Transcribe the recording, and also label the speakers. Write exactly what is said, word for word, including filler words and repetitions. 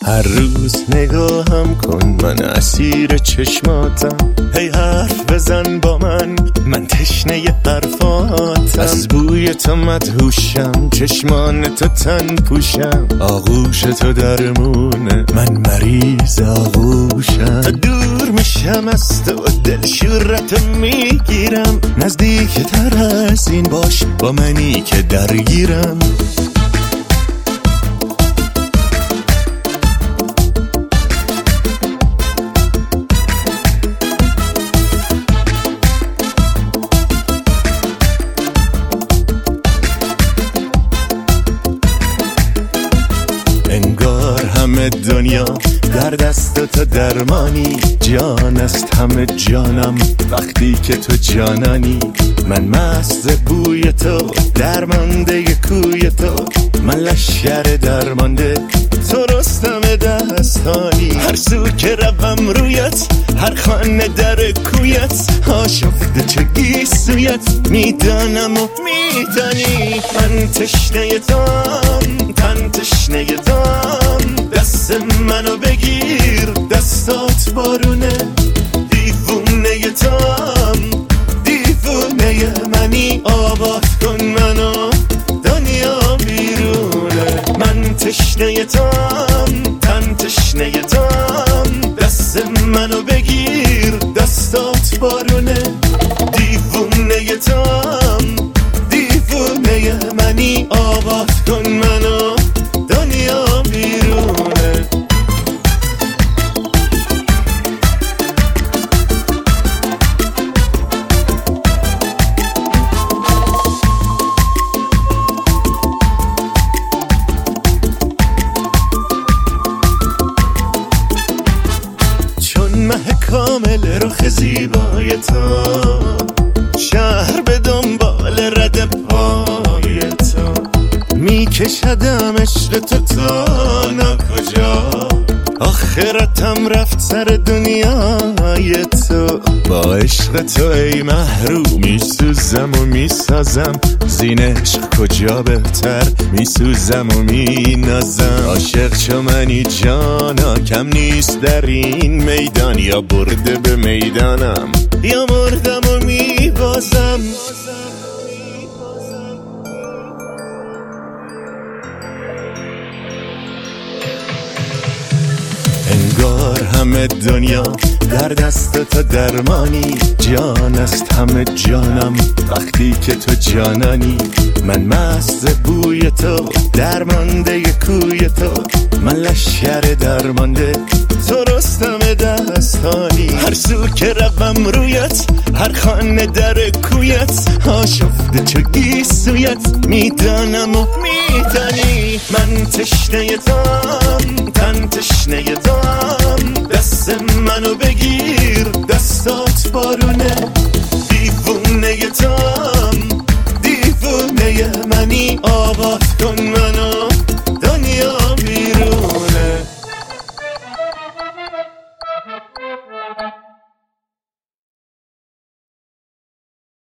Speaker 1: هر روز نگاهم کن، من اسیر چشماتم. هی حرف بزن با من، من تشنه حرفاتم. از بوی تو مدهوشم، چشمان تو تن پوشم. آغوش تو درمونه، من مریض آغوشم. تا دور میشم از تو، دل شورتو میگیرم. نزدیک تر از این باش، با منی که درگیرم. انگار همه دنیا در دست تو درمانی. جان است همه جانم وقتی که تو جانانی. من مست بوی تو، درمانده کوی تو. من لشکر درمانده، تو رستم دستانی. هر سو که روم رویت، هر خانه در کویت. آشفته چه گیسویت، میدانم و میدانی. من تشنه تام، تن تشنه تام. دست منو بگیر، دستات بارونه. دیوونه تام، دیوونه منی. آباد کن منو، دنیا بیرونه. من تشنه تام، تن تشنه تام. دست منو بگیر، دستات بارونه. دیوونه تام، دیوونه منی. آباد کن منو، دنیا بیرونه. چون مه کامل رخ زیبای تو، شهر به دنبال رد پای تو. میکشدم عشق تو تا ناکجا. آخرتم رفت سر دنیای تو. با عشق تو ای محروم میسوزم و میسازم. زین عشق کجا بهتر، میسوزم و مینازم. عاشق چو منی جانا، کم نیست در این میدان. یا برده به میدانم، یا مردم و میبازم. انگار همه دنیا در دست تو درمانی. جان است همه جانم وقتی که تو جانانی. من مست بوی تو، درمانده کوی تو. من لشکر درمانده، تو رستم دستانی. هر سو که روم رویت، هر خانه در کویت. آشفته چو گیسویت، میدانم و میدانی. من تشنه تام، تن تشنه تام. دست منو بگیر،